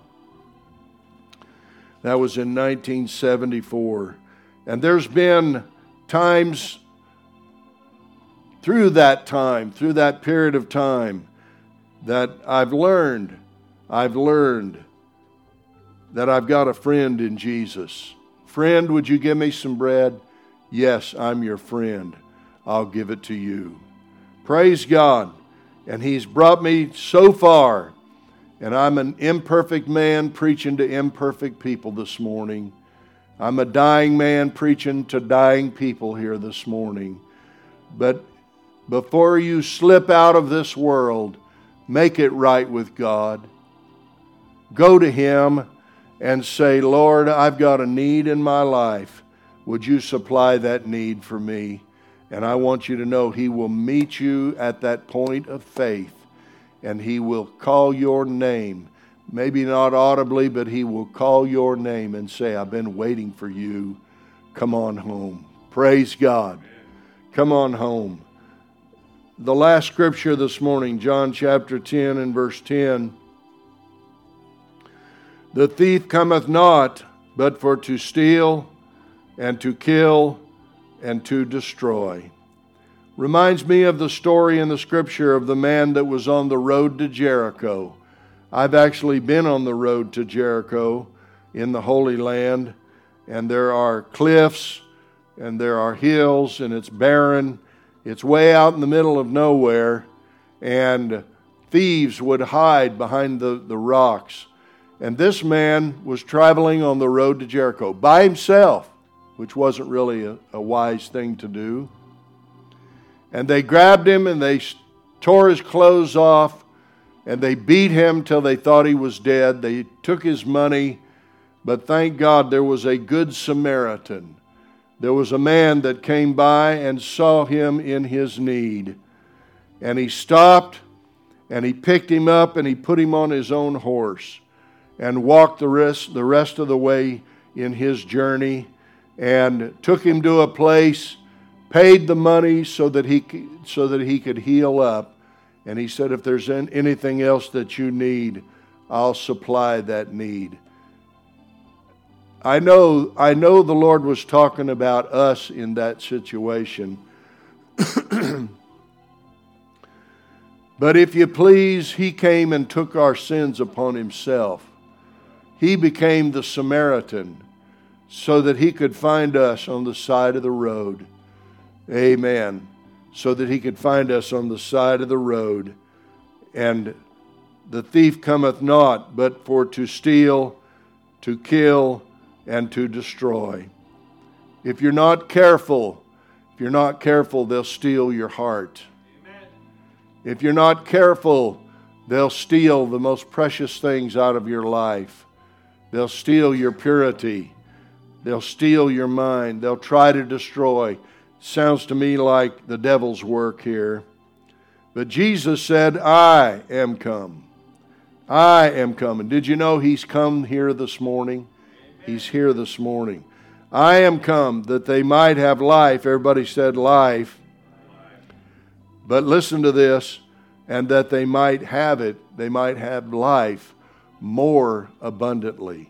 That was in nineteen seventy-four. And there's been times through that time, through that period of time, that I've learned, I've learned that I've got a friend in Jesus. Friend, would you give me some bread? Yes, I'm your friend. I'll give it to you. Praise God. And He's brought me so far. And I'm an imperfect man preaching to imperfect people this morning. I'm a dying man preaching to dying people here this morning. But before you slip out of this world, make it right with God. Go to Him and say, "Lord, I've got a need in my life. Would you supply that need for me?" And I want you to know He will meet you at that point of faith, and He will call your name. Maybe not audibly, but He will call your name and say, "I've been waiting for you. Come on home." Praise God. Come on home. The last scripture this morning, John chapter ten and verse ten. "The thief cometh not, but for to steal, and to kill, and to destroy." Reminds me of the story in the scripture of the man that was on the road to Jericho. I've actually been on the road to Jericho in the Holy Land, and there are cliffs, and there are hills, and it's barren. It's way out in the middle of nowhere, and thieves would hide behind the, the rocks. And this man was traveling on the road to Jericho by himself, which wasn't really a, a wise thing to do. And they grabbed him and they tore his clothes off and they beat him till they thought he was dead. They took his money, but thank God there was a good Samaritan. There was a man that came by and saw him in his need. And he stopped and he picked him up and he put him on his own horse and walked the rest, the rest of the way in his journey, and took him to a place, paid the money so that he so that he could heal up. And he said, "If there's anything else that you need, I'll supply that need." I know, I know the Lord was talking about us in that situation. But if you please, He came and took our sins upon Himself. He became the Samaritan so that He could find us on the side of the road. Amen. So that He could find us on the side of the road. And the thief cometh not, but for to steal, to kill, and to destroy. If you're not careful, if you're not careful, they'll steal your heart. Amen. If you're not careful, they'll steal the most precious things out of your life. They'll steal your purity. They'll steal your mind. They'll try to destroy. Sounds to me like the devil's work here. But Jesus said, I am come. I am coming. Did you know He's come here this morning? He's here this morning. I am come that they might have life. Everybody said life. But listen to this. And that they might have it, they might have life more abundantly.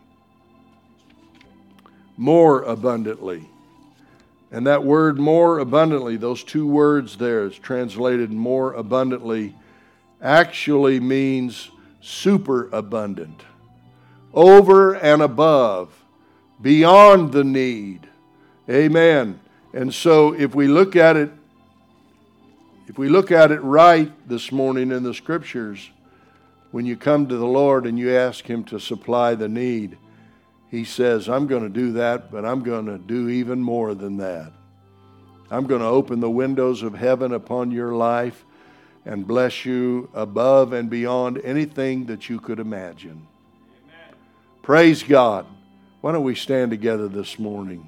More abundantly. And that word more abundantly, those two words there is translated more abundantly, actually means super abundant. Over and above. Beyond the need. Amen. And so if we look at it, if we look at it right this morning in the Scriptures, when you come to the Lord and you ask Him to supply the need, He says, I'm going to do that, but I'm going to do even more than that. I'm going to open the windows of heaven upon your life and bless you above and beyond anything that you could imagine. Amen. Praise God. Why don't we stand together this morning?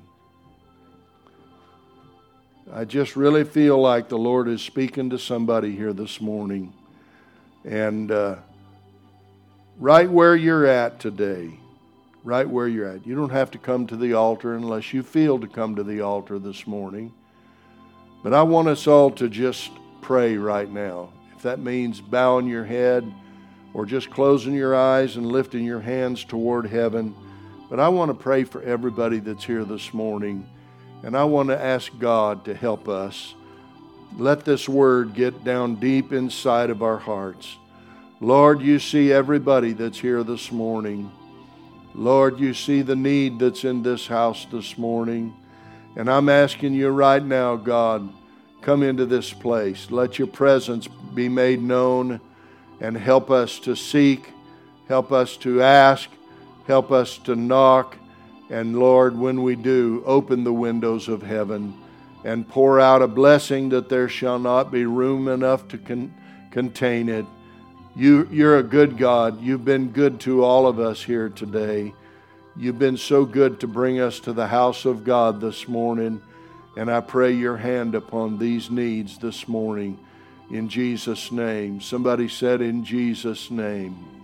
I just really feel like the Lord is speaking to somebody here this morning. And uh, right where you're at today, right where you're at. You don't have to come to the altar unless you feel to come to the altar this morning. But I want us all to just pray right now. If that means bowing your head or just closing your eyes and lifting your hands toward heaven. But I want to pray for everybody that's here this morning. And I want to ask God to help us. Let this word get down deep inside of our hearts. Lord, you see everybody that's here this morning. Lord, you see the need that's in this house this morning. And I'm asking you right now, God, come into this place. Let your presence be made known and help us to seek, help us to ask, help us to knock. And Lord, when we do, open the windows of heaven and pour out a blessing that there shall not be room enough to con- contain it. You, you're a good God. You've been good to all of us here today. You've been so good to bring us to the house of God this morning. And I pray your hand upon these needs this morning. In Jesus' name. Somebody said, in Jesus' name.